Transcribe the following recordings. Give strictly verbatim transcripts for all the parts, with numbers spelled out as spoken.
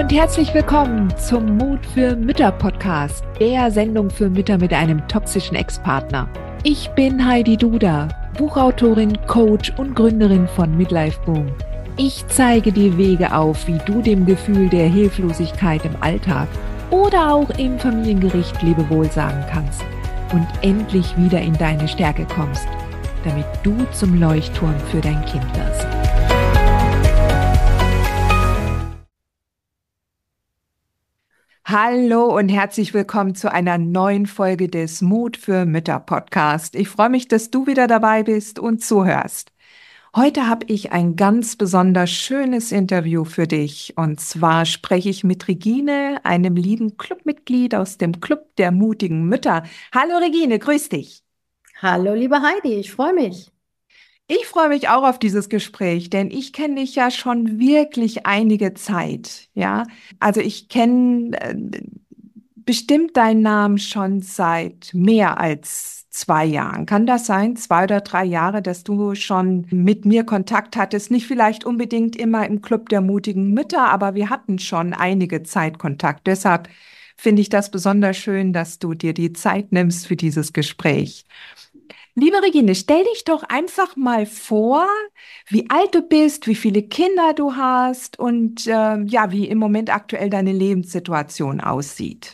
und herzlich willkommen zum Mut für Mütter Podcast, der Sendung für Mütter mit einem toxischen Ex-Partner. Ich bin Heidi Duda, Buchautorin, Coach und Gründerin von Midlife Boom. Ich zeige dir Wege auf, wie du dem Gefühl der Hilflosigkeit im Alltag oder auch im Familiengericht Lebewohl sagen kannst und endlich wieder in deine Stärke kommst, damit du zum Leuchtturm für dein Kind wirst. Hallo und herzlich willkommen zu einer neuen Folge des Mut für Mütter Podcast. Ich freue mich, dass du wieder dabei bist und zuhörst. Heute habe ich ein ganz besonders schönes Interview für dich. Und zwar spreche ich mit Regine, einem lieben Clubmitglied aus dem Club der mutigen Mütter. Hallo Regine, grüß dich. Hallo, liebe Heidi, ich freue mich. Ich freue mich auch auf dieses Gespräch, denn ich kenne dich ja schon wirklich einige Zeit, ja. Also ich kenne äh, bestimmt deinen Namen schon seit mehr als zwei Jahren. Kann das sein? Zwei oder drei Jahre, dass du schon mit mir Kontakt hattest? Nicht vielleicht unbedingt immer im Club der mutigen Mütter, aber wir hatten schon einige Zeit Kontakt. Deshalb finde ich das besonders schön, dass du dir die Zeit nimmst für dieses Gespräch. Liebe Regine, stell dich doch einfach mal vor, wie alt du bist, wie viele Kinder du hast und ähm, ja, wie im Moment aktuell deine Lebenssituation aussieht.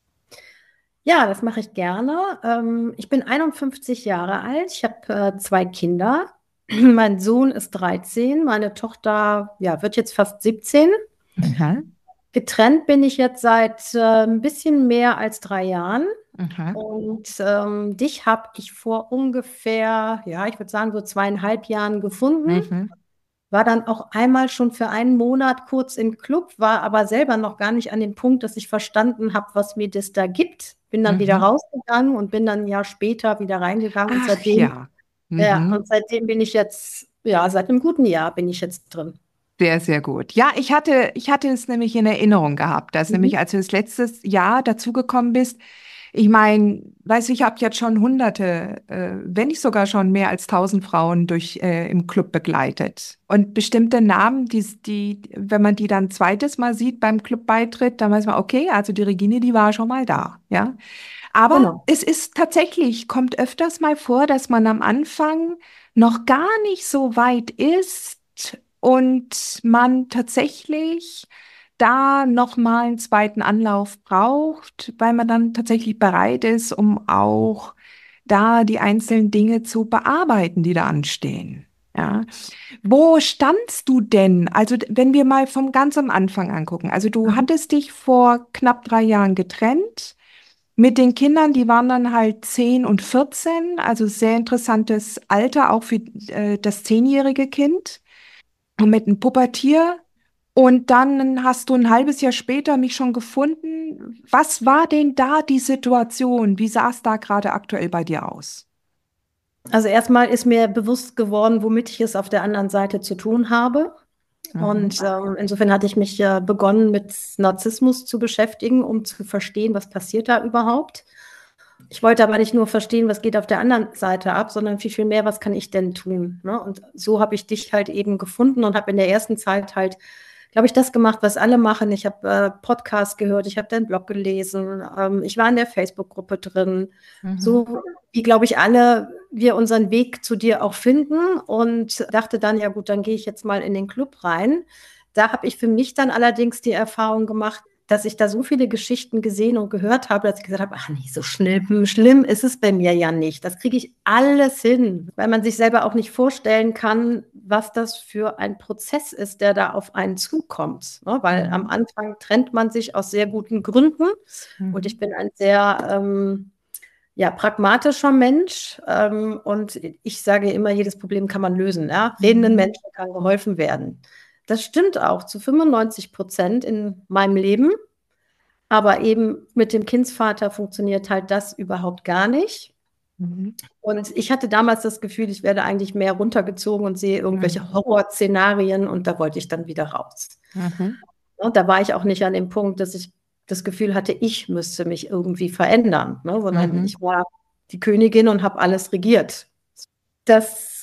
Ja, das mache ich gerne. Ähm, ich bin einundfünfzig Jahre alt. Ich habe äh, zwei Kinder. Mein Sohn ist dreizehn, meine Tochter, ja, wird jetzt fast siebzehn. Aha, Getrennt bin ich jetzt seit äh, ein bisschen mehr als drei Jahren. aha. Und ähm, dich habe ich vor ungefähr, ja, ich würde sagen, so zweieinhalb Jahren gefunden. Mhm. War dann auch einmal schon für einen Monat kurz im Club, war aber selber noch gar nicht an dem Punkt, dass ich verstanden habe, was mir das da gibt. Bin dann wieder Mhm. rausgegangen und bin dann ein Jahr später wieder reingegangen. Und Ach seitdem, ja. ja, Mhm. und seitdem bin ich jetzt, ja, seit einem guten Jahr bin ich jetzt drin. Sehr, sehr gut. Ja, ich hatte, ich hatte es nämlich in Erinnerung gehabt, dass Mhm. nämlich, als du das letztes Jahr dazugekommen bist, ich meine, weiß ich, habe jetzt schon Hunderte, äh, wenn nicht sogar schon mehr als tausend Frauen durch äh, im Club begleitet. Und bestimmte Namen, die, die, wenn man die dann zweites Mal sieht beim Clubbeitritt, dann weiß man, okay, also die Regine, die war schon mal da, ja. Aber Genau. es ist tatsächlich, kommt öfters mal vor, dass man am Anfang noch gar nicht so weit ist und man tatsächlich da nochmal einen zweiten Anlauf braucht, weil man dann tatsächlich bereit ist, um auch da die einzelnen Dinge zu bearbeiten, die da anstehen. Ja. Wo standst du denn? Also, d- wenn wir mal vom ganz am Anfang angucken. Also, du Mhm. hattest dich vor knapp drei Jahren getrennt. Mit den Kindern, die waren dann halt zehn und vierzehn, also sehr interessantes Alter, auch für äh, das zehnjährige Kind. Und mit einem Pubertier. Und dann hast du ein halbes Jahr später mich schon gefunden. Was war denn da die Situation? Wie sah es da gerade aktuell bei dir aus? Also erstmal ist mir bewusst geworden, womit ich es auf der anderen Seite zu tun habe. Mhm. Und ähm, insofern hatte ich mich äh, begonnen, mit Narzissmus zu beschäftigen, um zu verstehen, was passiert da überhaupt. Ich wollte aber nicht nur verstehen, was geht auf der anderen Seite ab, sondern viel, viel mehr, was kann ich denn tun? Ne? Und so habe ich dich halt eben gefunden und habe in der ersten Zeit halt, glaube ich, das gemacht, was alle machen. Ich habe äh, Podcasts gehört, ich habe deinen Blog gelesen, ähm, ich war in der Facebook-Gruppe drin, Mhm. so wie, glaube ich, alle wir unseren Weg zu dir auch finden und dachte dann, ja gut, dann gehe ich jetzt mal in den Club rein. Da habe ich für mich dann allerdings die Erfahrung gemacht, dass ich da so viele Geschichten gesehen und gehört habe, dass ich gesagt habe, ach nee, so schlimm, schlimm ist es bei mir ja nicht. Das kriege ich alles hin, weil man sich selber auch nicht vorstellen kann, was das für ein Prozess ist, der da auf einen zukommt. Ne? Weil am Mhm. Anfang trennt man sich aus sehr guten Gründen und ich Mhm. bin ein sehr ähm, ja, pragmatischer Mensch ähm, und ich sage immer, jedes Problem kann man lösen. Ja? Redenden Mhm. Menschen kann geholfen werden. Das stimmt auch zu fünfundneunzig Prozent in meinem Leben. Aber eben mit dem Kindsvater funktioniert halt das überhaupt gar nicht. Mhm. Und ich hatte damals das Gefühl, ich werde eigentlich mehr runtergezogen und sehe irgendwelche Mhm. Horrorszenarien und da wollte ich dann wieder raus. Mhm. Und da war ich auch nicht an dem Punkt, dass ich das Gefühl hatte, ich müsste mich irgendwie verändern, ne? Sondern Mhm. ich war die Königin und habe alles regiert. Das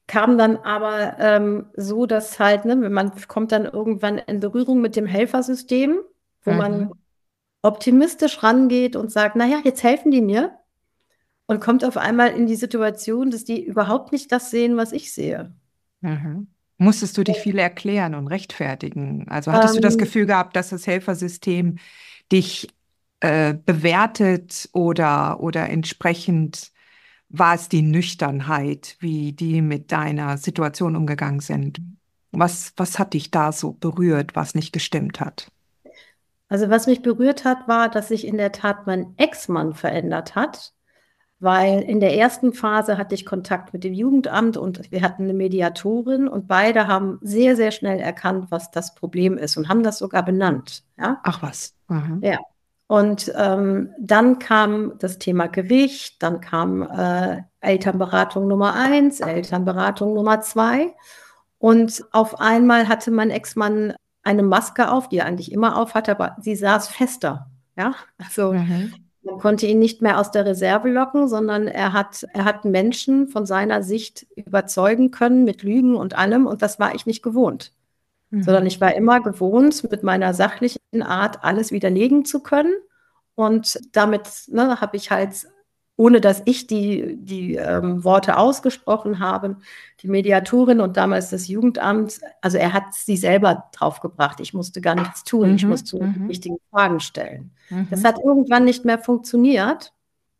kam dann aber ähm, so, dass halt, ne, man kommt dann irgendwann in Berührung mit dem Helfersystem, wo man Mhm. optimistisch rangeht und sagt, naja, jetzt helfen die mir und kommt auf einmal in die Situation, dass die überhaupt nicht das sehen, was ich sehe. Mhm. Musstest du dich viel erklären und rechtfertigen? Also hattest du das Ähm, Gefühl gehabt, dass das Helfersystem dich äh, bewertet oder, oder entsprechend war es die Nüchternheit, wie die mit deiner Situation umgegangen sind? Was, was hat dich da so berührt, was nicht gestimmt hat? also was mich berührt hat, war, dass sich in der Tat mein Ex-Mann verändert hat. Weil in der ersten Phase hatte ich Kontakt mit dem Jugendamt und wir hatten eine Mediatorin und beide haben sehr, sehr schnell erkannt, was das Problem ist und haben das sogar benannt. Ja, Ach was. Mhm. ja. Und ähm, dann kam das Thema Gericht, dann kam äh, Elternberatung Nummer eins, Elternberatung Nummer zwei. Und auf einmal hatte mein Ex-Mann eine Maske auf, die er eigentlich immer auf hatte, aber sie saß fester. Ja, also Mhm. man konnte ihn nicht mehr aus der Reserve locken, sondern er hat, er hat Menschen von seiner Sicht überzeugen können mit Lügen und allem. Und das war ich nicht gewohnt, sondern Mhm. ich war immer gewohnt, mit meiner sachlichen Art alles widerlegen zu können. Und damit, ne, habe ich halt, ohne dass ich die, die ähm, Worte ausgesprochen habe, die Mediatorin und damals das Jugendamt, also er hat sie selber draufgebracht. Ich musste gar nichts tun. Ich Mhm. musste die Mhm. richtigen Fragen stellen. Das Mhm. hat irgendwann nicht mehr funktioniert,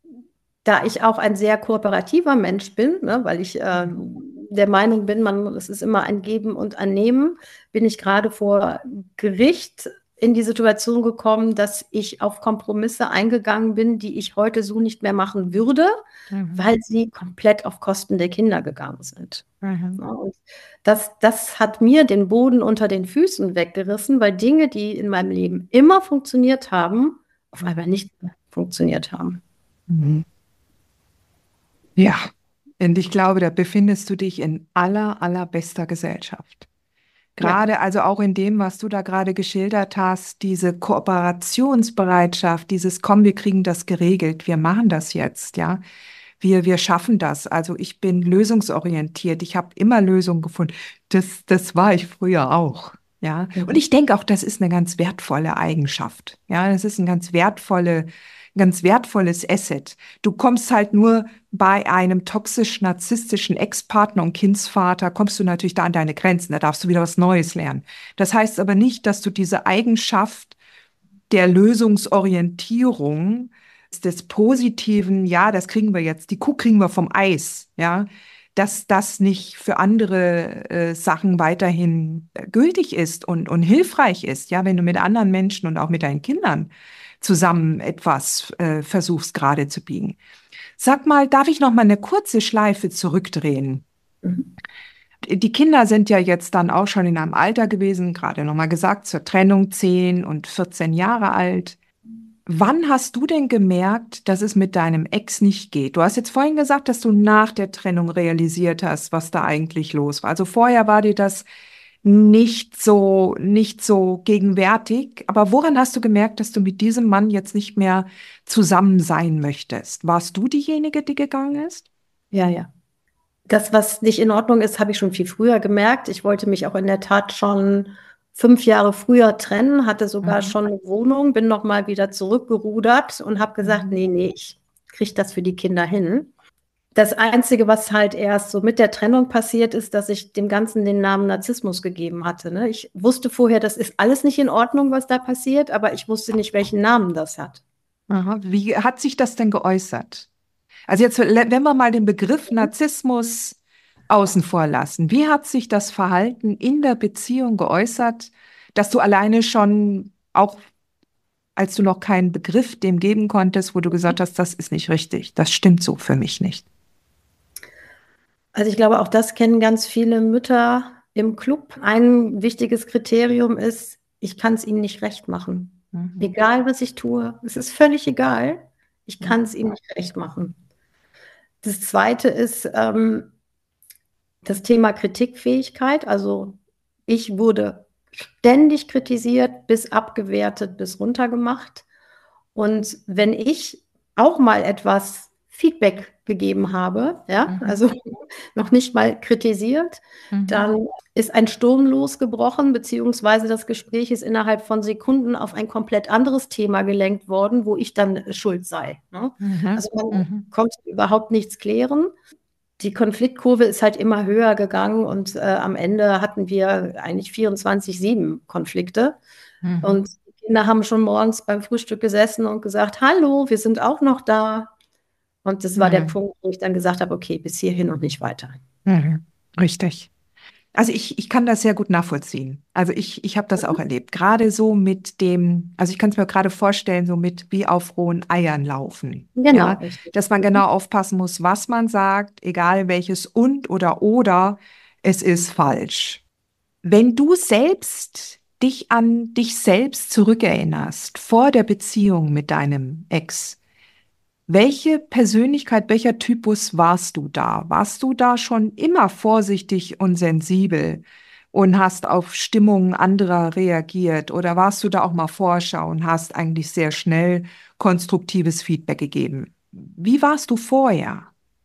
da ich auch ein sehr kooperativer Mensch bin, ne, weil ich äh, Mhm. der Meinung bin, man, es ist immer ein Geben und ein Nehmen, bin ich gerade vor Gericht in die Situation gekommen, dass ich auf Kompromisse eingegangen bin, die ich heute so nicht mehr machen würde, Mhm. weil sie komplett auf Kosten der Kinder gegangen sind. Mhm. Ja, und das, das hat mir den Boden unter den Füßen weggerissen, weil Dinge, die in meinem Leben immer funktioniert haben, auf einmal Mhm. nicht mehr funktioniert haben. Mhm. Ja, und ich glaube, da befindest du dich in aller, allerbester Gesellschaft. Ja. Gerade also auch in dem, was du da gerade geschildert hast, diese Kooperationsbereitschaft, dieses Komm, wir kriegen das geregelt, wir machen das jetzt, ja. Wir, wir schaffen das. Also ich bin lösungsorientiert. Ich habe immer Lösungen gefunden. Das, das war ich früher auch. Ja. Und Mhm. ich denke auch, das ist eine ganz wertvolle Eigenschaft. Ja, das ist ein ganz wertvolle, ganz wertvolles Asset. Du kommst halt nur bei einem toxisch-narzisstischen Ex-Partner und Kindsvater, kommst du natürlich da an deine Grenzen. Da darfst du wieder was Neues lernen. Das heißt aber nicht, dass du diese Eigenschaft der Lösungsorientierung, des Positiven, ja, das kriegen wir jetzt, die Kuh kriegen wir vom Eis, ja, dass das nicht für andere äh, Sachen weiterhin äh, gültig ist und, und hilfreich ist, ja, wenn du mit anderen Menschen und auch mit deinen Kindern zusammen etwas äh, versuchst gerade zu biegen. Sag mal, darf ich noch mal eine kurze Schleife zurückdrehen? Mhm. Die Kinder sind ja jetzt dann auch schon in einem Alter gewesen, gerade noch mal gesagt, zur Trennung zehn und vierzehn Jahre alt. Wann hast du denn gemerkt, dass es mit deinem Ex nicht geht? Du hast jetzt vorhin gesagt, dass du nach der Trennung realisiert hast, was da eigentlich los war. Also vorher war dir das nicht so, nicht so gegenwärtig. Aber woran hast du gemerkt, dass du mit diesem Mann jetzt nicht mehr zusammen sein möchtest? Warst du diejenige, die gegangen ist? Ja, ja. Das, was nicht in Ordnung ist, habe ich schon viel früher gemerkt. Ich wollte mich auch in der Tat schon fünf Jahre früher trennen, hatte sogar Mhm. schon eine Wohnung, bin noch mal wieder zurückgerudert und habe gesagt, Mhm. nee, nee, ich kriege das für die Kinder hin. Das Einzige, was halt erst so mit der Trennung passiert ist, dass ich dem Ganzen den Namen Narzissmus gegeben hatte. Ne? Ich wusste vorher, das ist alles nicht in Ordnung, was da passiert, aber ich wusste nicht, welchen Namen das hat. Aha. Wie hat sich das denn geäußert? Also jetzt, wenn wir mal den Begriff Narzissmus außen vor lassen, wie hat sich das Verhalten in der Beziehung geäußert, dass du alleine schon, auch als du noch keinen Begriff dem geben konntest, wo du gesagt hast, das ist nicht richtig, das stimmt so für mich nicht. Also ich glaube, auch das kennen ganz viele Mütter im Club. Ein wichtiges Kriterium ist, ich kann es ihnen nicht recht machen. Mhm. Egal, was ich tue, es ist völlig egal. Ich kann es Mhm. ihnen nicht recht machen. Das Zweite ist ähm, das Thema Kritikfähigkeit. Also ich wurde ständig kritisiert, bis abgewertet, bis runtergemacht. Und wenn ich auch mal etwas Feedback gegeben habe, ja, Mhm. also noch nicht mal kritisiert. Mhm. Dann ist ein Sturm losgebrochen, beziehungsweise das Gespräch ist innerhalb von Sekunden auf ein komplett anderes Thema gelenkt worden, wo ich dann schuld sei, ne? Mhm. Also, man Mhm. konnte überhaupt nichts klären. Die Konfliktkurve ist halt immer höher gegangen und, äh, am Ende hatten wir eigentlich vierundzwanzig sieben Konflikte. Mhm. Und die Kinder haben schon morgens beim Frühstück gesessen und gesagt: „Hallo, wir sind auch noch da.“ Und das war der Mhm. Punkt, wo ich dann gesagt habe: „Okay, bis hierhin und nicht weiter.“ Mhm. Richtig. Also ich, ich kann das sehr gut nachvollziehen. Also ich, ich habe das auch erlebt. Gerade so mit dem, also ich kann es mir gerade vorstellen, so mit wie auf rohen Eiern laufen. Genau, Ja, richtig. dass man Mhm. genau aufpassen muss, was man sagt, egal welches und oder oder, es ist falsch. Wenn du selbst dich an dich selbst zurückerinnerst, vor der Beziehung mit deinem Ex, welche Persönlichkeit, welcher Typus warst du da? Warst du da schon immer vorsichtig und sensibel und hast auf Stimmungen anderer reagiert? Oder warst du da auch mal Vorschau und hast eigentlich sehr schnell konstruktives Feedback gegeben? Wie warst du vorher?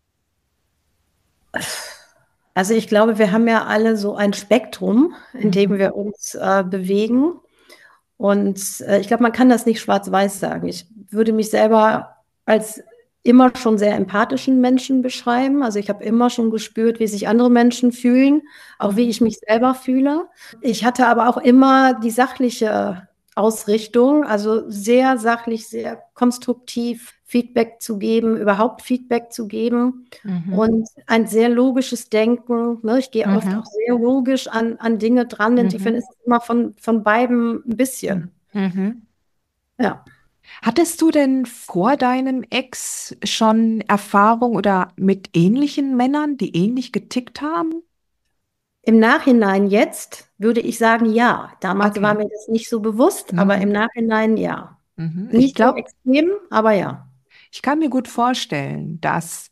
Also, ich glaube, wir haben ja alle so ein Spektrum, in dem Mhm. wir uns, äh, bewegen. Und, äh, ich glaube, man kann das nicht schwarz-weiß sagen. Ich würde mich selber als immer schon sehr empathischen Menschen beschreiben. Also, ich habe immer schon gespürt, wie sich andere Menschen fühlen, auch wie Mhm. ich mich selber fühle. Ich hatte aber auch immer die sachliche Ausrichtung, also sehr sachlich, sehr konstruktiv Feedback zu geben, überhaupt Feedback zu geben Mhm. und ein sehr logisches Denken, ne? Ich gehe oft auch Mhm. sehr logisch an an Dinge dran. Insofern Mhm. ist es immer von von beidem 'n Mhm. bisschen. Mhm. Ja. Hattest du denn vor deinem Ex schon Erfahrung oder mit ähnlichen Männern, die ähnlich getickt haben? Im Nachhinein jetzt würde ich sagen, ja. Damals war Okay. mir das nicht so bewusst, aber im Mhm. Nachhinein ja. Mhm. Ich Nicht so glaube, extrem, aber ja. ich kann mir gut vorstellen, dass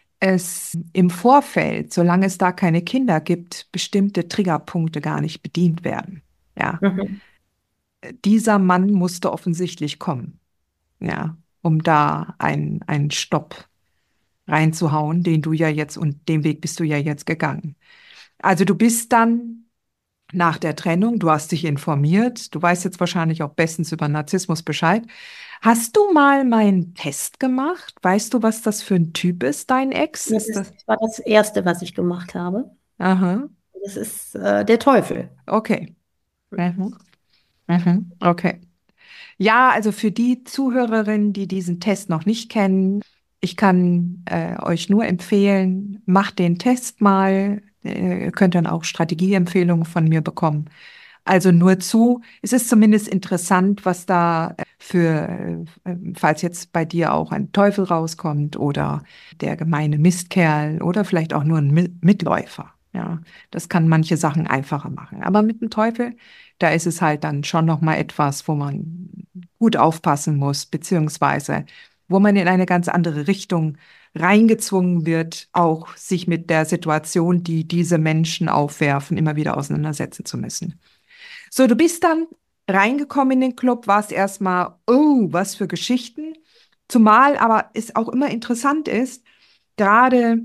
es im Vorfeld, solange es da keine Kinder gibt, bestimmte Triggerpunkte gar nicht bedient werden. Ja, Mhm. dieser Mann musste offensichtlich kommen, ja, um da einen, einen Stopp reinzuhauen, den du ja jetzt und den Weg bist du ja jetzt gegangen. Also du bist dann nach der Trennung, du hast dich informiert, du weißt jetzt wahrscheinlich auch bestens über Narzissmus Bescheid. Hast du mal meinen Test gemacht? Weißt du, was das für ein Typ ist, dein Ex? Ja, Ist das das? war das Erste, was ich gemacht habe. Aha, Das ist, äh, der Teufel. okay. Mhm. Mhm. Okay. Ja, also für die Zuhörerinnen, die diesen Test noch nicht kennen, ich kann äh, euch nur empfehlen, macht den Test mal. Äh, Ihr könnt dann auch Strategieempfehlungen von mir bekommen. Also nur zu, es ist zumindest interessant, was da äh, für, äh, falls jetzt bei dir auch ein Teufel rauskommt oder der gemeine Mistkerl oder vielleicht auch nur ein Mi- Mitläufer. Ja, das kann manche Sachen einfacher machen. Aber mit dem Teufel, da ist es halt dann schon noch mal etwas, wo man gut aufpassen muss, beziehungsweise wo man in eine ganz andere Richtung reingezwungen wird, auch sich mit der Situation, die diese Menschen aufwerfen, immer wieder auseinandersetzen zu müssen. So, du bist dann reingekommen in den Club, warst erstmal, oh, was für Geschichten. Zumal aber es auch immer interessant ist, gerade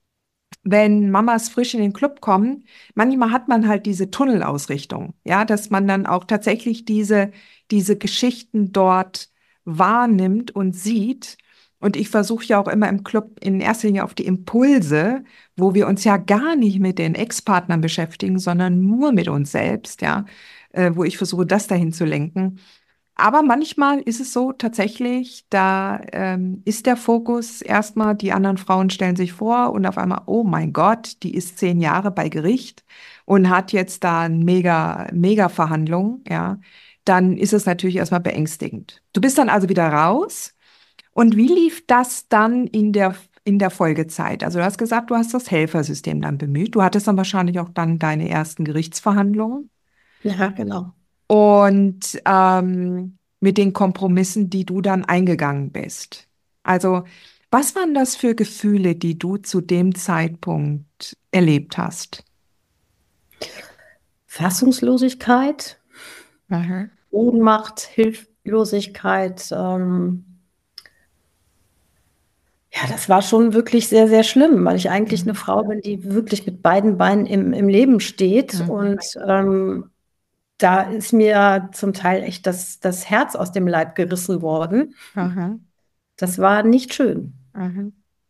wenn Mamas frisch in den Club kommen, manchmal hat man halt diese Tunnelausrichtung, ja, dass man dann auch tatsächlich diese, diese Geschichten dort wahrnimmt und sieht. Und ich versuche ja auch immer im Club in erster Linie auf die Impulse, wo wir uns ja gar nicht mit den Ex-Partnern beschäftigen, sondern nur mit uns selbst, ja, äh, wo ich versuche, das dahin zu lenken. Aber manchmal ist es so tatsächlich, da ähm, ist der Fokus erstmal, die anderen Frauen stellen sich vor und auf einmal, oh mein Gott, die ist zehn Jahre bei Gericht und hat jetzt da eine mega, mega Verhandlung, ja, dann ist es natürlich erstmal beängstigend. Du bist dann also wieder raus. Und wie lief das dann in der, in der Folgezeit? Also du hast gesagt, du hast das Helfersystem dann bemüht. Du hattest dann wahrscheinlich auch dann deine ersten Gerichtsverhandlungen. Ja, genau. Und ähm, mit den Kompromissen, die du dann eingegangen bist. Also, was waren das für Gefühle, die du zu dem Zeitpunkt erlebt hast? Fassungslosigkeit, Mhm. Ohnmacht, Hilflosigkeit, ähm Ja, das war schon wirklich sehr, sehr schlimm, weil ich eigentlich eine Mhm. Frau bin, die wirklich mit beiden Beinen im, im Leben steht. Mhm. Und ähm, da ist mir zum Teil echt das, das Herz aus dem Leib gerissen worden. Aha. Das war nicht schön. Mhm.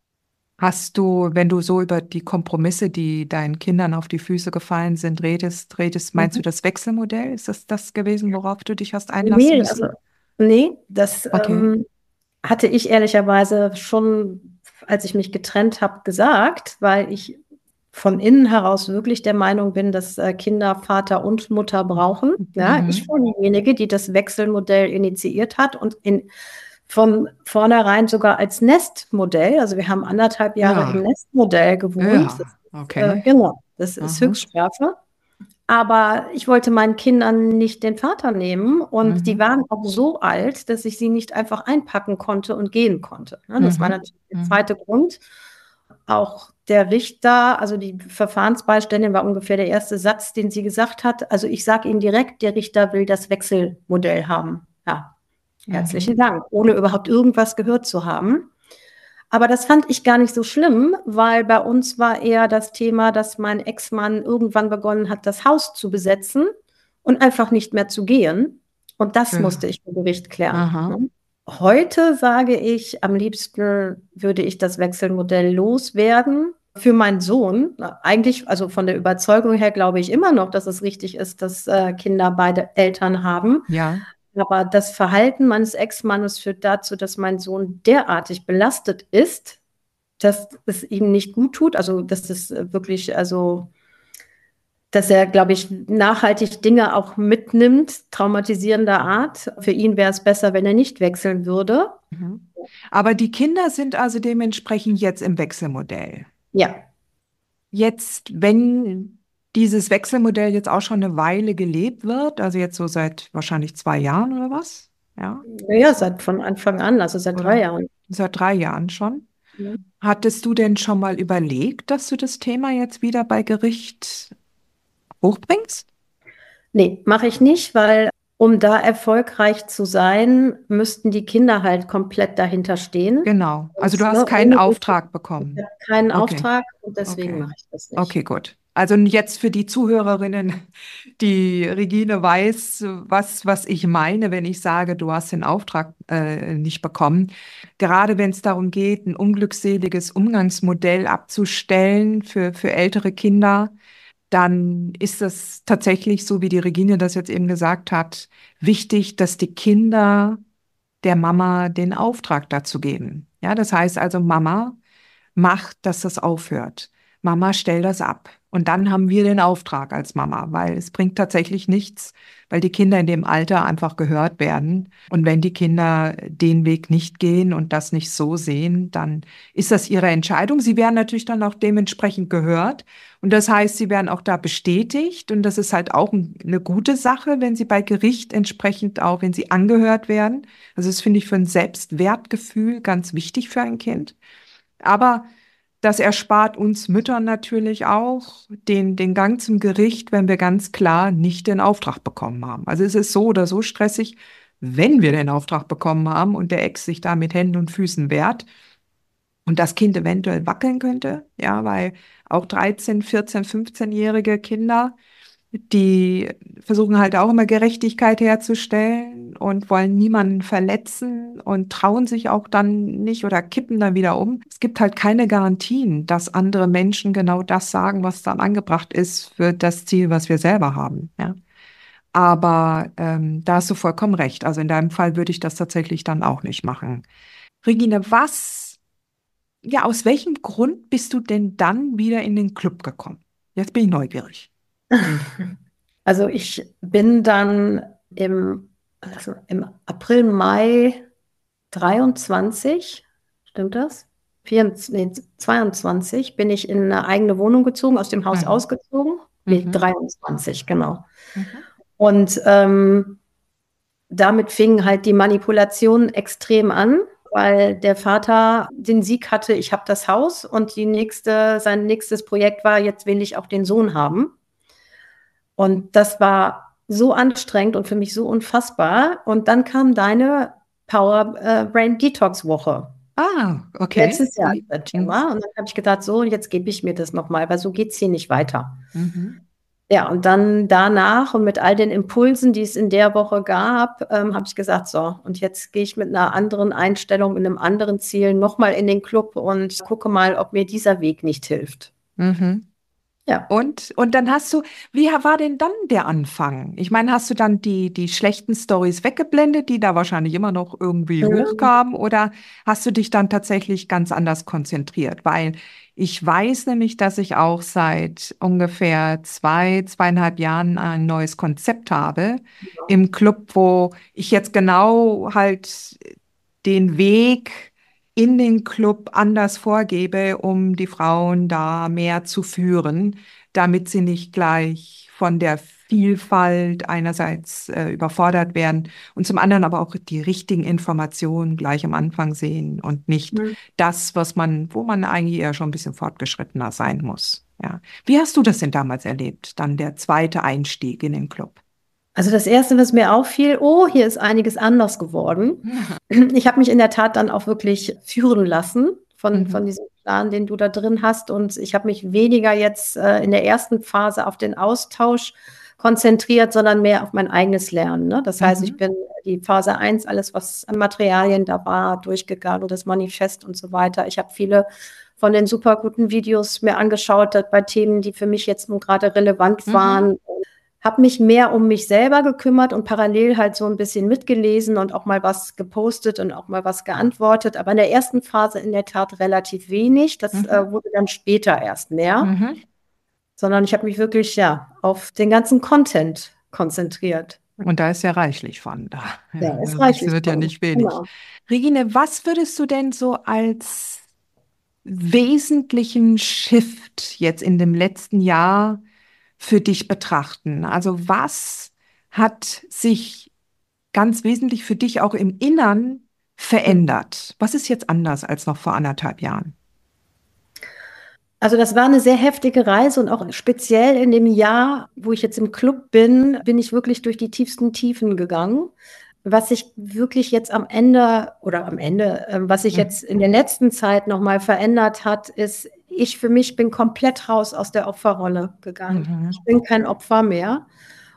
Hast du, wenn du so über die Kompromisse, die deinen Kindern auf die Füße gefallen sind, redest, redest, meinst du Mhm. das Wechselmodell? Ist das das gewesen, worauf du dich hast einlassen Nee, also müssen? nee, das Okay. ähm, hatte ich ehrlicherweise schon, als ich mich getrennt habe, gesagt, weil ich von innen heraus wirklich der Meinung bin, dass äh, Kinder Vater und Mutter brauchen. Ja, ich Mhm. war diejenige, die das Wechselmodell initiiert hat und in, von vornherein sogar als Nestmodell. Also wir haben anderthalb Jahre im Ja, Nestmodell gewohnt. Das ja, ist, äh, okay. genau, das ist Aha. Höchststrafe. Aber ich wollte meinen Kindern nicht den Vater nehmen und die Mhm. waren auch so alt, dass ich sie nicht einfach einpacken konnte und gehen konnte. Ne, das war Mhm. natürlich der Mhm. zweite Grund. Auch der Richter, also die Verfahrensbeiständin, war ungefähr der erste Satz, den sie gesagt hat. Also ich sage Ihnen direkt, der Richter will das Wechselmodell haben. Ja, herzlichen Mhm. Dank, ohne überhaupt irgendwas gehört zu haben. Aber das fand ich gar nicht so schlimm, weil bei uns war eher das Thema, dass mein Ex-Mann irgendwann begonnen hat, das Haus zu besetzen und einfach nicht mehr zu gehen. Und das musste Ja. ich vor Gericht klären. Aha. Ne? Heute sage ich, am liebsten würde ich das Wechselmodell loswerden für meinen Sohn. Eigentlich, also von der Überzeugung her, glaube ich immer noch, dass es richtig ist, dass äh, Kinder beide Eltern haben. Ja. Aber das Verhalten meines Ex-Mannes führt dazu, dass mein Sohn derartig belastet ist, dass es ihm nicht gut tut. Also, dass es äh, wirklich, also, dass er, glaube ich, nachhaltig Dinge auch mitnimmt, traumatisierender Art. Für ihn wäre es besser, wenn er nicht wechseln würde. Mhm. Aber die Kinder sind also dementsprechend jetzt im Wechselmodell. Ja, Jetzt, wenn dieses Wechselmodell jetzt auch schon eine Weile gelebt wird, also jetzt so seit wahrscheinlich zwei Jahren oder was? Ja, ja, seit von Anfang an, also seit drei oder Jahren. seit drei Jahren schon. Ja. Hattest du denn schon mal überlegt, dass du das Thema jetzt wieder bei Gericht hochbringst? Nee, mache ich nicht, weil um da erfolgreich zu sein, müssten die Kinder halt komplett dahinter stehen. Genau. Also du Und, hast ne, keinen ohne Auftrag ich bekommen. habe keinen Okay, Auftrag und deswegen okay. mache ich das nicht. Okay, gut. Also jetzt für die Zuhörerinnen, die Regine weiß, was, was ich meine, wenn ich sage, du hast den Auftrag äh, nicht bekommen. Gerade wenn es darum geht, ein unglückseliges Umgangsmodell abzustellen für, für ältere Kinder, dann ist es tatsächlich, so wie die Regine das jetzt eben gesagt hat, wichtig, dass die Kinder der Mama den Auftrag dazu geben. Ja, das heißt also, Mama, mach, dass das aufhört. Mama, stell das ab. Und dann haben wir den Auftrag als Mama, weil es bringt tatsächlich nichts, weil die Kinder in dem Alter einfach gehört werden. Und wenn die Kinder den Weg nicht gehen und das nicht so sehen, dann ist das ihre Entscheidung. Sie werden natürlich dann auch dementsprechend gehört. Und das heißt, sie werden auch da bestätigt. Und das ist halt auch ein- eine gute Sache, wenn sie bei Gericht entsprechend auch, wenn sie angehört werden. Also das finde ich für ein Selbstwertgefühl ganz wichtig für ein Kind. Aber das erspart uns Müttern natürlich auch den, den Gang zum Gericht, wenn wir ganz klar nicht den Auftrag bekommen haben. Also es ist so oder so stressig, wenn wir den Auftrag bekommen haben und der Ex sich da mit Händen und Füßen wehrt und das Kind eventuell wackeln könnte, ja, weil auch dreizehn, vierzehn, fünfzehn-jährige Kinder, die versuchen halt auch immer Gerechtigkeit herzustellen und wollen niemanden verletzen und trauen sich auch dann nicht oder kippen dann wieder um. Es gibt halt keine Garantien, dass andere Menschen genau das sagen, was dann angebracht ist für das Ziel, was wir selber haben. Ja. Aber ähm, da hast du vollkommen recht. Also in deinem Fall würde ich das tatsächlich dann auch nicht machen. Regine, was, ja, aus welchem Grund bist du denn dann wieder in den Club gekommen? Jetzt bin ich neugierig. Also ich bin dann im, also im April, Mai dreiundzwanzig, stimmt das? vierundzwanzig, nee, zweiundzwanzig bin ich in eine eigene Wohnung gezogen, aus dem Haus Mhm. ausgezogen. Nee, Mhm. dreiundzwanzig, genau. Mhm. Und ähm, damit fing halt die Manipulation extrem an, weil der Vater den Sieg hatte, ich habe das Haus und die nächste, sein nächstes Projekt war, jetzt will ich auch den Sohn haben. Und das war so anstrengend und für mich so unfassbar. Und dann kam deine Power äh, Brain Detox Woche. Ah, okay. Letztes Jahr Wie? Mhm. September. Und dann habe ich gedacht, so, jetzt gebe ich mir das nochmal, weil so geht es hier nicht weiter. Mhm. Ja, und dann danach und mit all den Impulsen, die es in der Woche gab, ähm, habe ich gesagt, so, und jetzt gehe ich mit einer anderen Einstellung, mit einem anderen Ziel nochmal in den Club und gucke mal, ob mir dieser Weg nicht hilft. Mhm. Ja. Und, und dann hast du, wie war denn dann der Anfang? Ich meine, hast du dann die, die schlechten Stories weggeblendet, die da wahrscheinlich immer noch irgendwie Mhm. hochkamen, oder hast du dich dann tatsächlich ganz anders konzentriert? Weil ich weiß nämlich, dass ich auch seit ungefähr zwei, zweieinhalb Jahren ein neues Konzept habe im Club, wo ich jetzt genau halt den Weg in den Club anders vorgebe, um die Frauen da mehr zu führen, damit sie nicht gleich von der Vielfalt einerseits äh, überfordert werden und zum anderen aber auch die richtigen Informationen gleich am Anfang sehen und nicht Mhm. das, was man, wo man eigentlich eher schon ein bisschen fortgeschrittener sein muss. Ja. Wie hast du das denn damals erlebt? Dann der zweite Einstieg in den Club? Also das Erste, was mir auffiel, oh, hier ist einiges anders geworden. Ich habe mich in der Tat dann auch wirklich führen lassen von, von Mhm. diesem Plan, den du da drin hast. Und ich habe mich weniger jetzt äh, in der ersten Phase auf den Austausch konzentriert, sondern mehr auf mein eigenes Lernen. Ne? Das heißt, ich Mhm. bin die Phase eins, alles, was an Materialien da war, durchgegangen, das Manifest und so weiter. Ich habe viele von den super guten Videos mir angeschaut, bei Themen, die für mich jetzt nun gerade relevant Mhm. waren, habe mich mehr um mich selber gekümmert und parallel halt so ein bisschen mitgelesen und auch mal was gepostet und auch mal was geantwortet. Aber in der ersten Phase in der Tat relativ wenig. Das Mhm. äh, wurde dann später erst mehr, Mhm. sondern ich habe mich wirklich ja auf den ganzen Content konzentriert. Und da ist ja reichlich von da. Ja, Ja, ist es reichlich wird ja von. nicht wenig. Genau. Regine, was würdest du denn so als wesentlichen Shift jetzt in dem letzten Jahr für dich betrachten? Also was hat sich ganz wesentlich für dich auch im Innern Hm. verändert? Was ist jetzt anders als noch vor anderthalb Jahren? Also das war eine sehr heftige Reise und auch speziell in dem Jahr, wo ich jetzt im Club bin, bin ich wirklich durch die tiefsten Tiefen gegangen. Was sich wirklich jetzt am Ende oder am Ende, ähm, was sich Mhm. jetzt in der letzten Zeit noch mal verändert hat, ist, ich für mich bin komplett raus aus der Opferrolle gegangen. Ich Mhm. bin kein Opfer mehr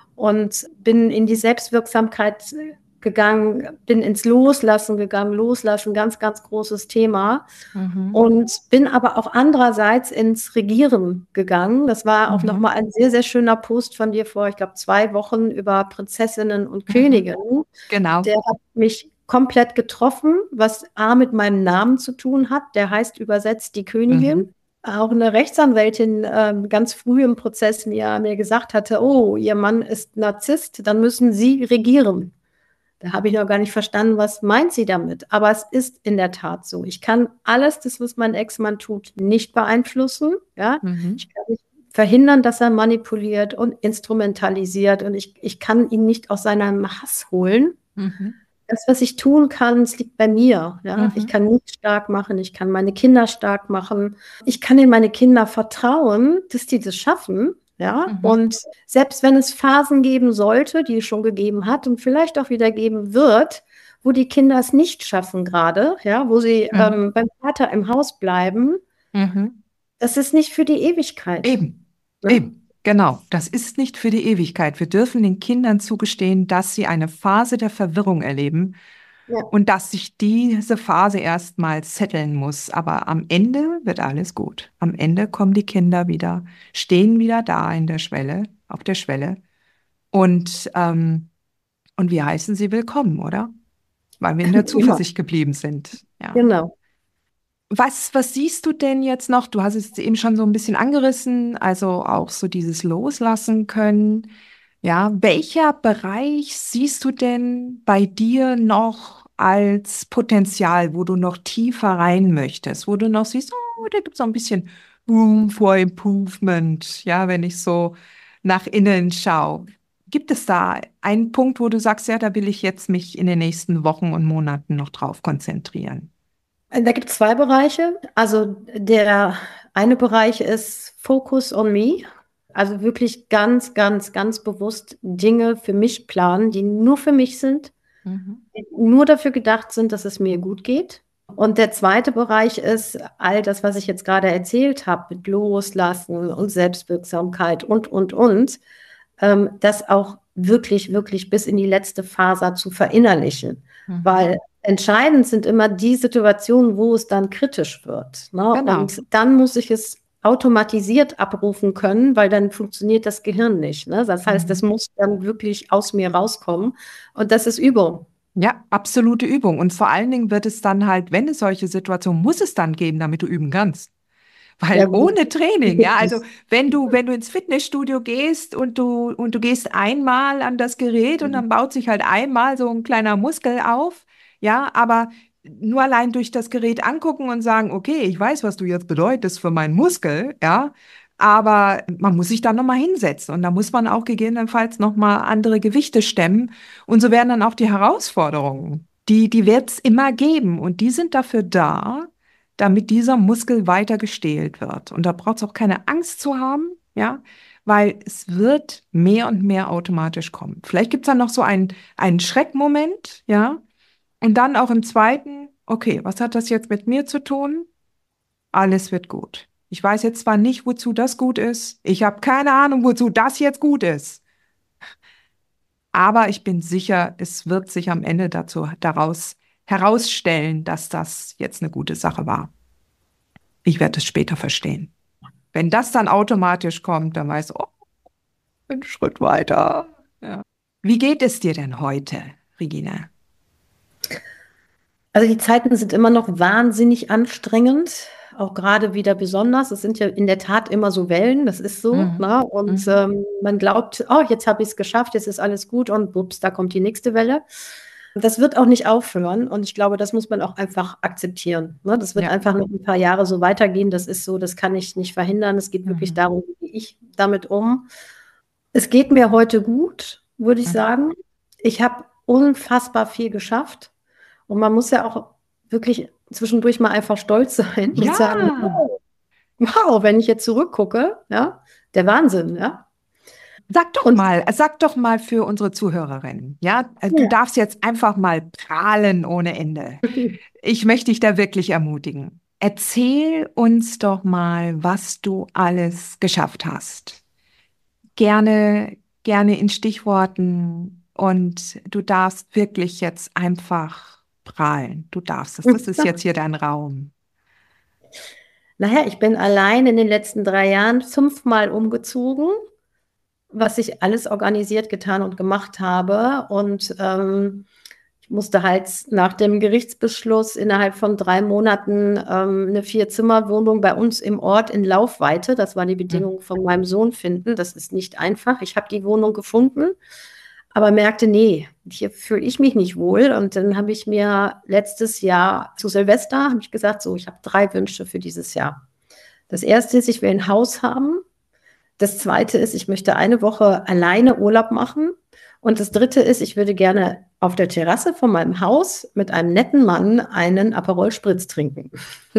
und bin in die Selbstwirksamkeit gegangen, bin ins Loslassen gegangen. Loslassen, ganz, ganz großes Thema. Mhm. Und bin aber auch andererseits ins Regieren gegangen. Das war auch Mhm. nochmal ein sehr, sehr schöner Post von dir vor, ich glaube, zwei Wochen über Prinzessinnen und Mhm. Königinnen. Genau. Der hat mich komplett getroffen, was A mit meinem Namen zu tun hat. Der heißt übersetzt die Königin. Mhm. Auch eine Rechtsanwältin ähm, ganz früh im Prozess mir, mir gesagt hatte, oh, Ihr Mann ist Narzisst, dann müssen Sie regieren. Da habe ich noch gar nicht verstanden, was meint sie damit. Aber es ist in der Tat so. Ich kann alles, das, was mein Ex-Mann tut, nicht beeinflussen. Ja? Mhm. Ich kann nicht verhindern, dass er manipuliert und instrumentalisiert. Und ich, ich kann ihn nicht aus seinem Hass holen. Mhm. Das, was ich tun kann, es liegt bei mir. Ja? Ich Mhm. kann mich stark machen, ich kann meine Kinder stark machen. Ich kann in meine Kinder vertrauen, dass die das schaffen. Ja? Mhm. Und selbst wenn es Phasen geben sollte, die es schon gegeben hat und vielleicht auch wieder geben wird, wo die Kinder es nicht schaffen gerade, ja, wo sie Mhm. ähm, beim Vater im Haus bleiben, Mhm. das ist nicht für die Ewigkeit. Eben, Ne? eben, genau. Das ist nicht für die Ewigkeit. Wir dürfen den Kindern zugestehen, dass sie eine Phase der Verwirrung erleben Ja, und dass sich diese Phase erstmal setteln muss. Aber am Ende wird alles gut. Am Ende kommen die Kinder wieder, stehen wieder da in der Schwelle, auf der Schwelle. Und, ähm, und wir heißen sie willkommen, oder? Weil wir in der immer. Zuversicht geblieben sind. Ja. Genau. Was, was siehst du denn jetzt noch? Du hast es eben schon so ein bisschen angerissen, also auch so dieses Loslassen können. Ja, welcher Bereich siehst du denn bei dir noch als Potenzial, wo du noch tiefer rein möchtest, wo du noch siehst, oh, da gibt es noch ein bisschen Room for Improvement, ja, wenn ich so nach innen schaue. Gibt es da einen Punkt, wo du sagst, ja, da will ich jetzt mich in den nächsten Wochen und Monaten noch drauf konzentrieren? Äh, Da gibt es zwei Bereiche. Also der eine Bereich ist Focus on Me. Also wirklich ganz, ganz, ganz bewusst Dinge für mich planen, die nur für mich sind, Mhm. die nur dafür gedacht sind, dass es mir gut geht. Und der zweite Bereich ist all das, was ich jetzt gerade erzählt habe, mit Loslassen und Selbstwirksamkeit und, und, und, ähm, das auch wirklich, wirklich bis in die letzte Faser zu verinnerlichen. Mhm. Weil entscheidend sind immer die Situationen, wo es dann kritisch wird. Ne? Genau. Und dann muss ich es automatisiert abrufen können, weil dann funktioniert das Gehirn nicht. Ne? Das heißt, das Mhm. muss dann wirklich aus mir rauskommen. Und das ist Übung. Ja, absolute Übung. Und vor allen Dingen wird es dann halt, wenn es solche Situationen, muss es dann geben, damit du üben kannst. Ja, Weil gut. ohne Training, ja, also wenn du, wenn du ins Fitnessstudio gehst und du, und du gehst einmal an das Gerät und dann baut sich halt einmal so ein kleiner Muskel auf, ja, aber nur allein durch das Gerät angucken und sagen, okay, ich weiß, was du jetzt bedeutest für meinen Muskel, ja, aber man muss sich da nochmal hinsetzen und da muss man auch gegebenenfalls nochmal andere Gewichte stemmen und so werden dann auch die Herausforderungen, die, die wird es immer geben und die sind dafür da, damit dieser Muskel weiter gestählt wird. Und da braucht es auch keine Angst zu haben, ja, weil es wird mehr und mehr automatisch kommen. Vielleicht gibt es dann noch so einen, einen Schreckmoment, ja, und dann auch im zweiten, okay, was hat das jetzt mit mir zu tun? Alles wird gut. Ich weiß jetzt zwar nicht, wozu das gut ist, ich habe keine Ahnung, wozu das jetzt gut ist, aber ich bin sicher, es wird sich am Ende dazu, daraus herausstellen, dass das jetzt eine gute Sache war. Ich werde es später verstehen. Wenn das dann automatisch kommt, dann weißt du, oh, ein Schritt weiter. Ja. Wie geht es dir denn heute, Regina? Also die Zeiten sind immer noch wahnsinnig anstrengend, auch gerade wieder besonders. Es sind ja in der Tat immer so Wellen, das ist so, Mhm. ne? Und Mhm. ähm, man glaubt, oh, jetzt habe ich es geschafft, jetzt ist alles gut und ups, da kommt die nächste Welle. Das wird auch nicht aufhören und ich glaube, das muss man auch einfach akzeptieren. Ne? Das wird Ja. einfach noch ein paar Jahre so weitergehen. Das ist so, das kann ich nicht verhindern. Es geht wirklich Mhm. darum, wie gehe ich damit um. Es geht mir heute gut, würde ich Mhm. sagen. Ich habe unfassbar viel geschafft. Und man muss ja auch wirklich zwischendurch mal einfach stolz sein und Ja, sagen, wow, wow, wenn ich jetzt zurückgucke, ja, der Wahnsinn, ja. sag doch Und mal, sag doch mal für unsere Zuhörerinnen, ja, äh, du ja, darfst jetzt einfach mal prahlen ohne Ende. Ich möchte dich da wirklich ermutigen. Erzähl uns doch mal, was du alles geschafft hast. Gerne, gerne in Stichworten und du darfst wirklich jetzt einfach prahlen. Du darfst es. Das ist jetzt hier dein Raum. naja, ich bin allein in den letzten drei Jahren fünfmal umgezogen, was ich alles organisiert, getan und gemacht habe. Und ähm, ich musste halt nach dem Gerichtsbeschluss innerhalb von drei Monaten ähm, eine Vier-Zimmer-Wohnung bei uns im Ort in Laufweite, das war die Hm. Bedingung von meinem Sohn, finden. Das ist nicht einfach. Ich habe die Wohnung gefunden, aber merkte, nee, hier fühle ich mich nicht wohl. Und dann habe ich mir letztes Jahr zu Silvester, habe ich gesagt, so, ich habe drei Wünsche für dieses Jahr. Das erste ist, ich will ein Haus haben. Das zweite ist, ich möchte eine Woche alleine Urlaub machen. Und das dritte ist, ich würde gerne auf der Terrasse von meinem Haus mit einem netten Mann einen Aperol Spritz trinken.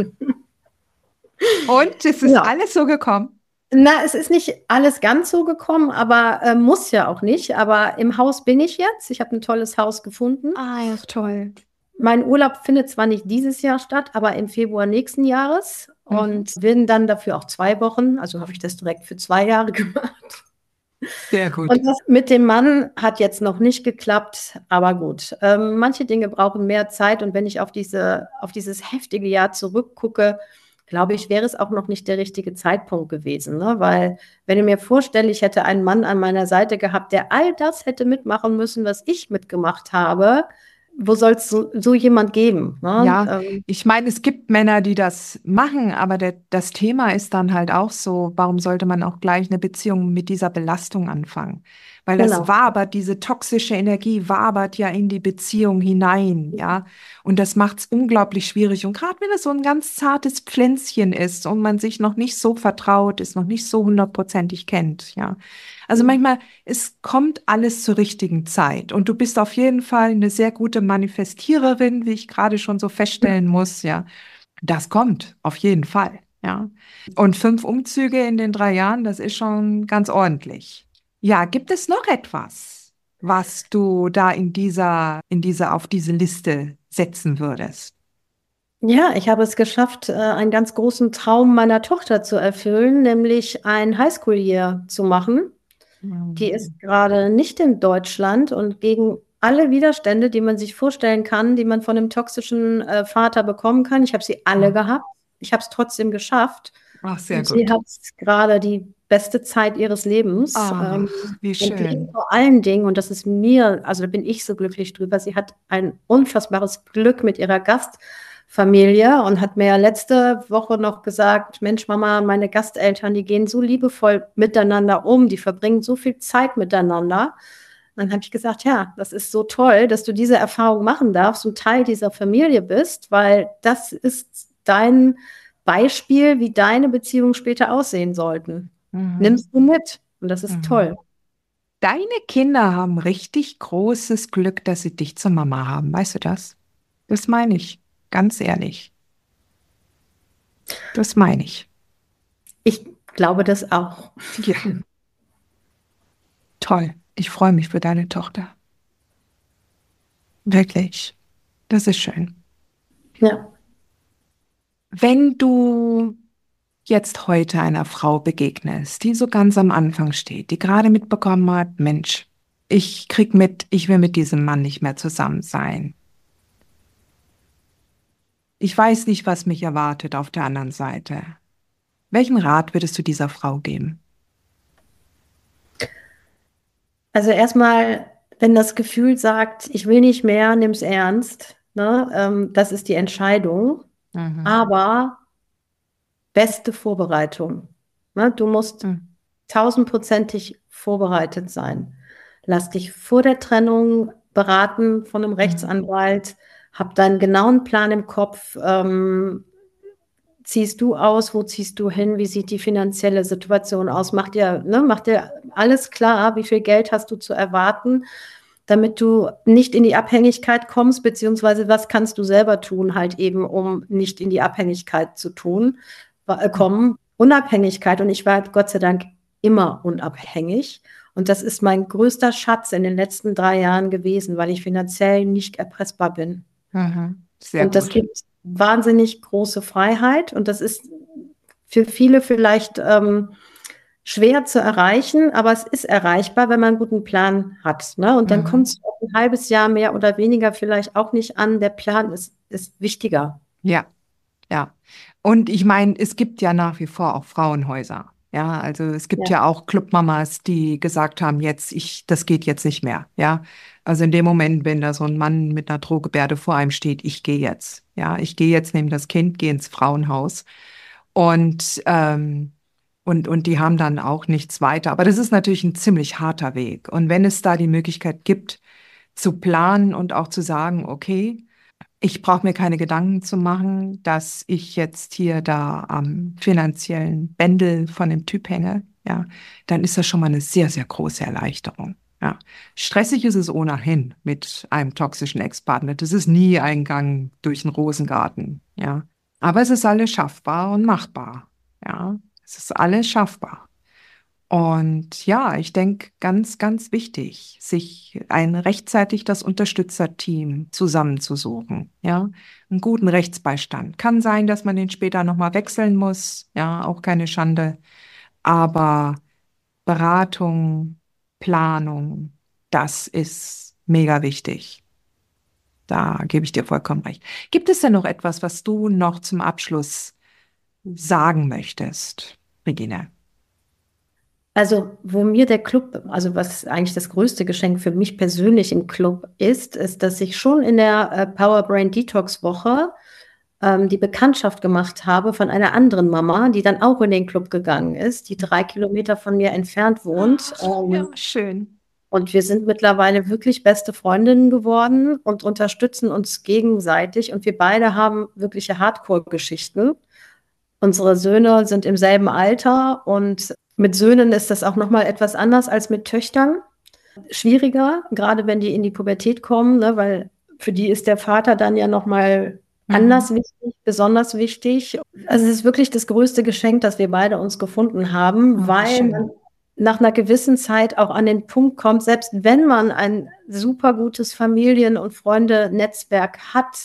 Und es ist Ja. alles so gekommen. Na, es ist nicht alles ganz so gekommen, aber äh, muss ja auch nicht. Aber im Haus bin ich jetzt. Ich habe ein tolles Haus gefunden. Ah, ja, toll. Mein Urlaub findet zwar nicht dieses Jahr statt, aber im Februar nächsten Jahres Mhm. und werden dann dafür auch zwei Wochen, also habe ich das direkt für zwei Jahre gemacht. Sehr gut. Und das mit dem Mann hat jetzt noch nicht geklappt, aber gut. Ähm, manche Dinge brauchen mehr Zeit und wenn ich auf diese, auf dieses heftige Jahr zurückgucke, glaube ich, wäre es auch noch nicht der richtige Zeitpunkt gewesen, ne? Weil wenn ich mir vorstelle, ich hätte einen Mann an meiner Seite gehabt, der all das hätte mitmachen müssen, was ich mitgemacht habe, wo soll es so, so jemand geben? Ne? Ja, Ähm, ich meine, es gibt Männer, die das machen, aber der, das Thema ist dann halt auch so, warum sollte man auch gleich eine Beziehung mit dieser Belastung anfangen? Weil das genau. wabert, diese toxische Energie wabert ja in die Beziehung hinein, ja. Und das macht es unglaublich schwierig. Und gerade wenn es so ein ganz zartes Pflänzchen ist und man sich noch nicht so vertraut ist, noch nicht so hundertprozentig kennt, ja. Also manchmal, es kommt alles zur richtigen Zeit. Und du bist auf jeden Fall eine sehr gute Manifestiererin, wie ich gerade schon so feststellen muss, ja. Das kommt, auf jeden Fall, ja. Und fünf Umzüge in den drei Jahren, das ist schon ganz ordentlich. Ja, gibt es noch etwas, was du da in dieser, in dieser, auf diese Liste setzen würdest? Ja, ich habe es geschafft, äh, einen ganz großen Traum meiner Tochter zu erfüllen, nämlich ein Highschool-Year zu machen. Die ist Mhm. gerade nicht in Deutschland und gegen alle Widerstände, die man sich vorstellen kann, die man von 'nem toxischen, äh, Vater bekommen kann. Ich habe sie alle Mhm. gehabt. Ich habe es trotzdem geschafft Ach, sehr und sie gut. hat gerade die beste Zeit ihres Lebens. Ähm, Ach, wie und eben schön. vor allen Dingen, und das ist mir, also, da bin ich so glücklich drüber, sie hat ein unfassbares Glück mit ihrer Gastfamilie und hat mir ja letzte Woche noch gesagt: „Mensch Mama, meine Gasteltern, die gehen so liebevoll miteinander um, die verbringen so viel Zeit miteinander.“ Dann habe ich gesagt: „Ja, das ist so toll, dass du diese Erfahrung machen darfst und Teil dieser Familie bist, weil das ist dein Beispiel, wie deine Beziehungen später aussehen sollten. Mhm. Nimmst du mit und das ist Mhm. toll.“ Deine Kinder haben richtig großes Glück, dass sie dich zur Mama haben. Weißt du das? Das meine ich. Ganz ehrlich. Das meine ich. Ich glaube das auch. Ja, toll. Ich freue mich für deine Tochter. Wirklich. Das ist schön. Ja. Wenn du jetzt heute einer Frau begegnest, die so ganz am Anfang steht, die gerade mitbekommen hat, Mensch, ich krieg mit, ich will mit diesem Mann nicht mehr zusammen sein. Ich weiß nicht, was mich erwartet auf der anderen Seite. Welchen Rat würdest du dieser Frau geben? Also erstmal, wenn das Gefühl sagt: „Ich will nicht mehr“, nimm's ernst, ne? Ähm, das ist die Entscheidung, Mhm. aber beste Vorbereitung, ne? Du musst Mhm. tausendprozentig vorbereitet sein. Lass dich vor der Trennung beraten von 'nem Mhm. Rechtsanwalt. Hab deinen genauen Plan im Kopf. Ähm, ziehst du aus? Wo ziehst du hin? Wie sieht die finanzielle Situation aus? Mach dir, ne, mach dir alles klar, wie viel Geld hast du zu erwarten, damit du nicht in die Abhängigkeit kommst, beziehungsweise was kannst du selber tun, halt eben, um nicht in die Abhängigkeit zu tun äh, kommen. Unabhängigkeit, und ich war Gott sei Dank immer unabhängig. Und das ist mein größter Schatz in den letzten drei Jahren gewesen, weil ich finanziell nicht erpressbar bin. Mhm. Sehr Und das gut. gibt wahnsinnig große Freiheit und das ist für viele vielleicht, ähm, schwer zu erreichen, aber es ist erreichbar, wenn man 'n guten Plan hat, ne? Und dann Mhm. kommt's auf 'n halbes Jahr mehr oder weniger vielleicht auch nicht an. Der Plan ist ist wichtiger. Ja, ja. Und ich meine, es gibt ja nach wie vor auch Frauenhäuser. Ja, also es gibt Ja. ja auch Clubmamas, die gesagt haben, jetzt, ich, das geht jetzt nicht mehr. Ja, also in dem Moment, wenn da so ein Mann mit einer Drohgebärde vor einem steht, ich gehe jetzt. Ja, ich gehe jetzt, nehme das Kind, gehe ins Frauenhaus. Und, ähm, und, und die haben dann auch nichts weiter. Aber das ist natürlich ein ziemlich harter Weg. Und wenn es da die Möglichkeit gibt, zu planen und auch zu sagen, okay, ich brauche mir keine Gedanken zu machen, dass ich jetzt hier da am finanziellen Bändel von dem Typ hänge, ja, dann ist das schon mal eine sehr, sehr große Erleichterung. Ja. Stressig ist es ohnehin mit einem toxischen Ex-Partner. Das ist nie ein Gang durch den Rosengarten, ja. Aber es ist alles schaffbar und machbar, ja. Es ist alles schaffbar. Und ja, ich denke, ganz, ganz wichtig, sich ein rechtzeitig das Unterstützerteam zusammenzusuchen, ja, einen guten Rechtsbeistand. Kann sein, dass man den später nochmal wechseln muss, ja, auch keine Schande, aber Beratung, Planung, das ist mega wichtig. Da gebe ich dir vollkommen recht. Gibt es denn noch etwas, was du noch zum Abschluss sagen möchtest, Regine? Also, wo mir der Club, also was eigentlich das größte Geschenk für mich persönlich im Club ist, ist, dass ich schon in der, äh, Power Brain Detox Woche, ähm, die Bekanntschaft gemacht habe von einer anderen Mama, die dann auch in den Club gegangen ist, die drei Kilometer von mir entfernt wohnt. Ach, ja, Ähm, schön. und wir sind mittlerweile wirklich beste Freundinnen geworden und unterstützen uns gegenseitig. Und wir beide haben wirkliche Hardcore-Geschichten. Unsere Söhne sind im selben Alter und mit Söhnen ist das auch noch mal etwas anders als mit Töchtern. Schwieriger, gerade wenn die in die Pubertät kommen, ne, weil für die ist der Vater dann ja noch mal anders Mhm. wichtig, besonders wichtig. Also, es ist wirklich das größte Geschenk, dass wir beide uns gefunden haben, Oh, wie weil man schön. nach 'ner gewissen Zeit auch an den Punkt kommt, selbst wenn man ein super gutes Familien und Freunde-Netzwerk hat,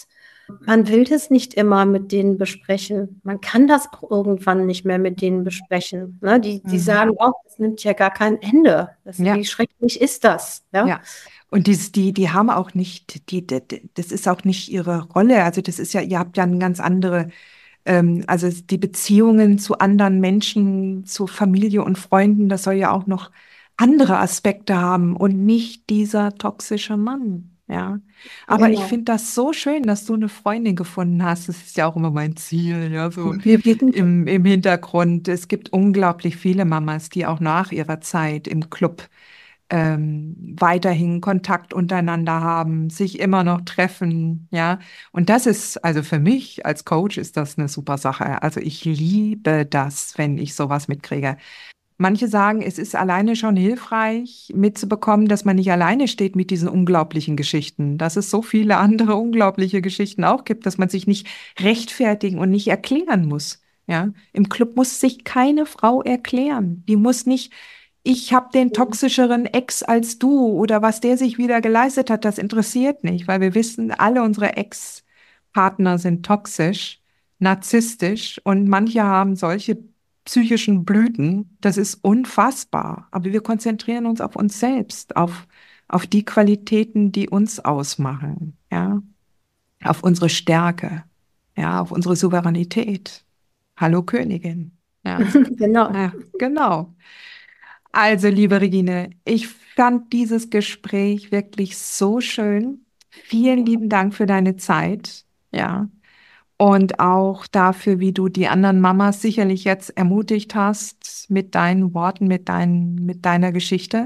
man will das nicht immer mit denen besprechen. Man kann das auch irgendwann nicht mehr mit denen besprechen. Ne? Die, die Mhm. sagen, oh, das nimmt ja gar kein Ende. Das, Ja. Wie schrecklich ist das? Ja. Ja. Und die, die, die haben auch nicht, die, die, das ist auch nicht ihre Rolle. Also das ist ja, ihr habt ja eine ganz andere, ähm, also die Beziehungen zu anderen Menschen, zu Familie und Freunden, das soll ja auch noch andere Aspekte haben und nicht dieser toxische Mann. Ja. Aber ich Genau. finde das so schön, dass du eine Freundin gefunden hast. Das ist ja auch immer mein Ziel, ja, so Wir, wir sind im, im Hintergrund. Es gibt unglaublich viele Mamas, die auch nach ihrer Zeit im Club ähm, weiterhin Kontakt untereinander haben, sich immer noch treffen, ja. Und das ist, also für mich als Coach ist das eine super Sache. Also ich liebe das, wenn ich sowas mitkriege. Manche sagen, es ist alleine schon hilfreich, mitzubekommen, dass man nicht alleine steht mit diesen unglaublichen Geschichten, dass es so viele andere unglaubliche Geschichten auch gibt, dass man sich nicht rechtfertigen und nicht erklären muss. Ja, im Club muss sich keine Frau erklären. Die muss nicht, ich habe den toxischeren Ex als du oder was der sich wieder geleistet hat, das interessiert nicht, weil wir wissen, alle unsere Ex-Partner sind toxisch, narzisstisch und manche haben solche psychischen Blüten, das ist unfassbar. Aber wir konzentrieren uns auf uns selbst, auf, auf die Qualitäten, die uns ausmachen, ja, auf unsere Stärke, ja, auf unsere Souveränität. Hallo Königin. Ja, genau. ja, genau. Also, liebe Regine, ich fand dieses Gespräch wirklich so schön. Vielen lieben Dank für deine Zeit, ja. Und auch dafür, wie du die anderen Mamas sicherlich jetzt ermutigt hast mit deinen Worten, mit dein, mit deiner Geschichte.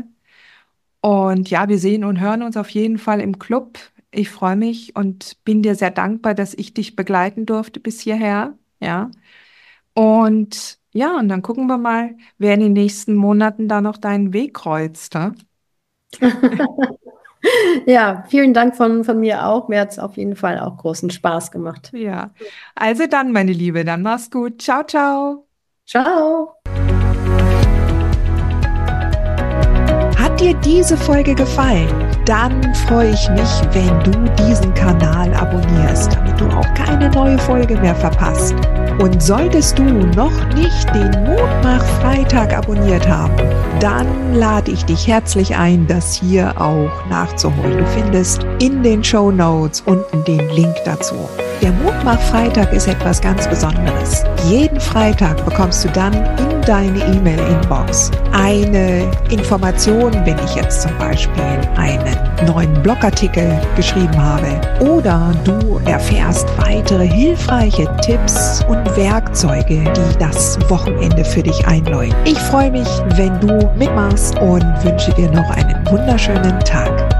Und ja, wir sehen und hören uns auf jeden Fall im Club. Ich freue mich und bin dir sehr dankbar, dass ich dich begleiten durfte bis hierher. Ja. Und ja, und dann gucken wir mal, wer in den nächsten Monaten da noch deinen Weg kreuzt. Ne? Ja, vielen Dank von, von mir auch. Mir hat es auf jeden Fall auch großen Spaß gemacht. Ja, also dann, meine Liebe, dann mach's gut. Ciao, ciao. Ciao. Hat dir diese Folge gefallen? Dann freue ich mich, wenn du diesen Kanal abonnierst, damit du auch keine neue Folge mehr verpasst. Und solltest du noch nicht den Mutmach-Freitag abonniert haben, dann lade ich dich herzlich ein, das hier auch nachzuholen. Du findest in den Shownotes unten den Link dazu. Der Mutmach-Freitag ist etwas ganz Besonderes. Jeden Freitag bekommst du dann in deine E-Mail-Inbox eine Information, wenn ich jetzt zum Beispiel einen neuen Blogartikel geschrieben habe, oder du erfährst weitere hilfreiche Tipps und Werkzeuge, die das Wochenende für dich einläuten. Ich freue mich, wenn du mitmachst und wünsche dir noch einen wunderschönen Tag.